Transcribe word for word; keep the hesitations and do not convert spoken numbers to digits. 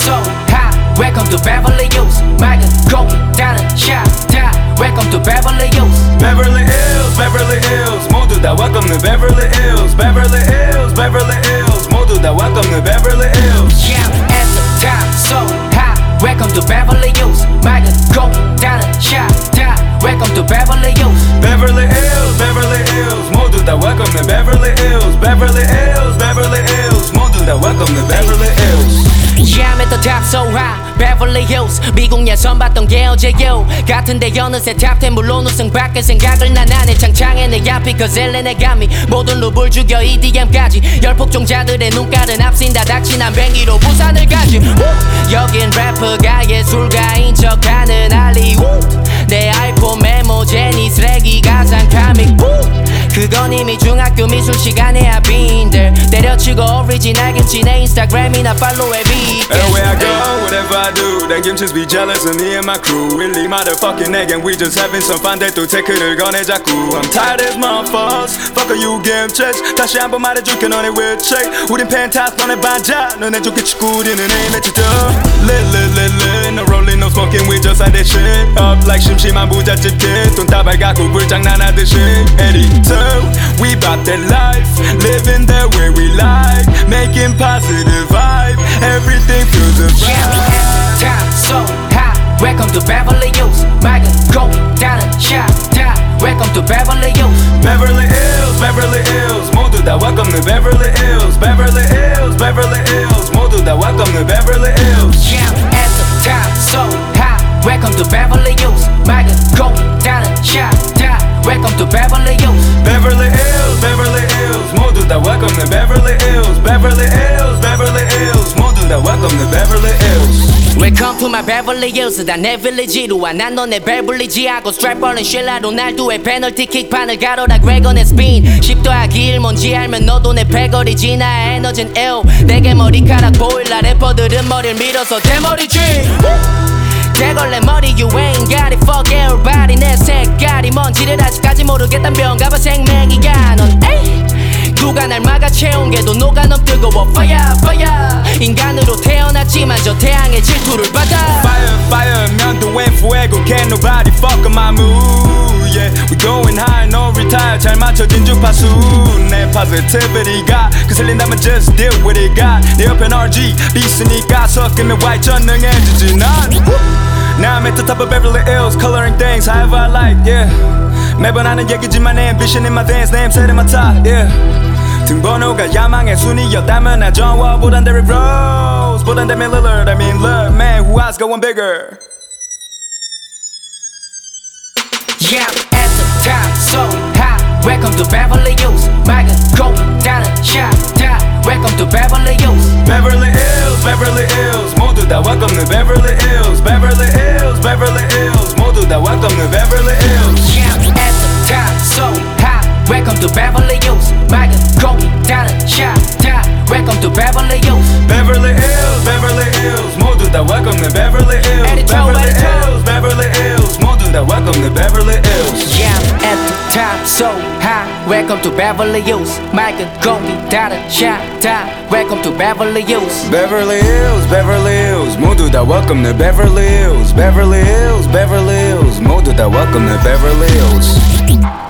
so hot. Welcome to Beverly Hills. 맑은 공기 다른 샤다. Welcome to Beverly Hills. Beverly Hills, Beverly Hills. 모두 다 welcome to Beverly Hills. Beverly Hills, Beverly Hills. 모두 다 welcome to Beverly Hills. Yeah, at the top, so hot. Welcome to Beverly Hills. 맑은 공기 다른 샤다. Welcome to Beverly Hills. Beverly Hills, Beverly Hills. 모두 다 welcome to Beverly Hills. Beverly Hills, Beverly Hills. 모두 다 welcome to Beverly Hills. Yeah, I'm at the top so high. Beverly Hills. 미국 예선 봤던 게 어제요. 같은데 어느새 탑텐 물론 우승밖에 생각을 난 안해. 창창해 내 앞이 거슬려 내 감이. 모든 룹을 죽여 이디엠까지. 열폭종자들의 눈깔은 앞신다 닥치난 뱅기로 부산을 가지. 여긴 래퍼가 예술가인 척하는 할리우드. 내 아이폰 메모제니 쓰레기 가상 카믹 그건 이미 중학교 미술 시간의 합의인들 때려치고 오리지널 김치 내 인스타그램이나 팔로우해 비게 Everywhere I go, whatever I do, them 김치's be jealous of me and my crew. Really motherfucking egg and we just having some fun. 또 테크를 꺼내 자꾸. I'm tired as motherfuckers. Fuck you 김치. 다시 한번 말해줄게 너네 위치. 우린 펜타스 너네 반자. 너네 좋게 치고 우리는 aim at you though. Lit lit lit lit. No rolling no smoking we just like that shit. Up like 심심한 부잣집 kid. 돈다발 갖고 불장난하듯이. eighty-two, we bout that life. Living the way we like. Making positive vibe. Everything feels right. Yeah, top so hot. Welcome to Beverly Hills. 맑은 공기 다른 샤다. Welcome to Beverly Hills. Beverly Hills, Beverly Hills. 모두 다 welcome to Beverly Hills. Beverly Hills, Beverly Hills. 모두 다 welcome to Beverly Hills. Yeah, at the top so hot. Welcome to Beverly Hills. 맑은 공기 다른 샤다. Welcome to Beverly Hills. Beverly Hills, Beverly Hills. 모두 다 welcome to Beverly Hills. Beverly Hills, Beverly Hills. 모두 다 welcome to Beverly Hills. Welcome to my Beverly Hills. 다 내 빌리지로 와. 난 너네 베블리지하고 스트랩버는 쉴라 로날두의 페널티 킥판을 가로라 그레건의 스핀. 십 더하기 일 뭔지 알면 너도 내 패거리지. 나의 에너진 일. 내게 머리카락 보일라. 래퍼들은 머리를 밀어서 대머리지. 대걸레 머리 you ain't got it. Fuck everybody. 내 색깔이 뭔지를 아직까지 모르겠단 병가봐 생명이야. 넌 에이 누가 날 막아 채운 게도 녹아 넘 뜨거워. Fire fire. 인간으로 태어났지만 저 태양의 질투를 받아. Fire fire 면도 en fuego. Can't nobody fuck up my mood. Yeah, we going high, no retire. 잘 맞춰진 주파수. 내 positivity가 거슬린다면 just deal with it. got 내 옆엔 알지 비스니까 섞이면 white 전능해지지 난. Now I'm at the top of Beverly Hills, coloring things however I like, yeah. 매번 하는 얘기지만 ambition in my veins, name set in my top, yeah. 등번호가 야망의 순위였다면 나 John Wall보단 Derrick Rose 보단 Damian Lillard, I mean look, man, who else going bigger? Yeah, at the top, so hot. Welcome to Beverly Hills. 맑은 공기 다른 샤다. Welcome to Beverly Hills. Beverly Hills, Beverly Hills. 모두 다 welcome to Beverly Hills. Beverly Hills, Beverly Hills. 모두 다 welcome to Beverly Hills. Yeah, at the top, so hot. Welcome to Beverly Hills. 맑은 공기 다른 샤다. Welcome to Beverly Hills. Beverly Hills, Beverly Hills. 모두 다 welcome to Beverly Hills. Beverly Hills, Beverly Hills. 모두 다 welcome to Beverly Hills. Yeah, at the top, so high. Welcome to Beverly Hills. 맑은 공기 다른 샤다. Welcome to Beverly Hills. Beverly Hills, Beverly Hills. 모두 다 welcome to Beverly Hills. Beverly Hills, Beverly Hills. 모두 다 welcome to Beverly Hills.